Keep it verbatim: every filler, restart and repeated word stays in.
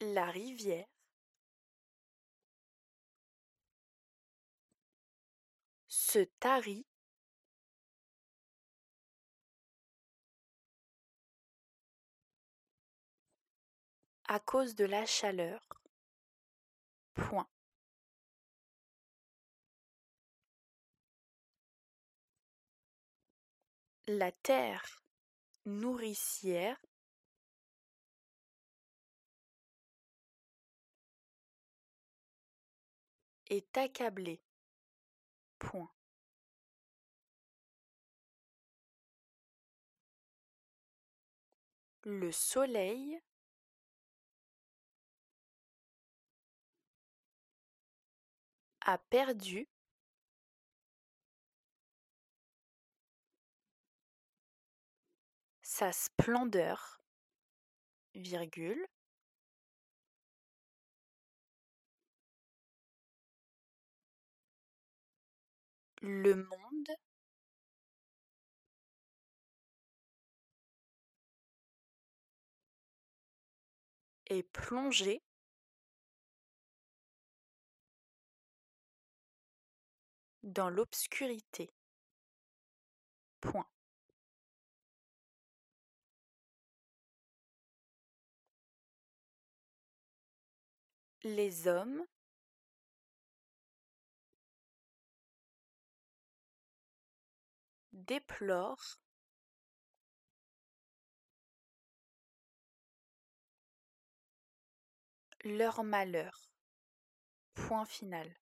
La rivière se tarit à cause de la chaleur. Point. La terre nourricière est accablée. Point. Le soleil a perdu sa splendeur, virgule, le monde est plongé dans l'obscurité. Point. Les hommes déplorent leur malheur. Point final.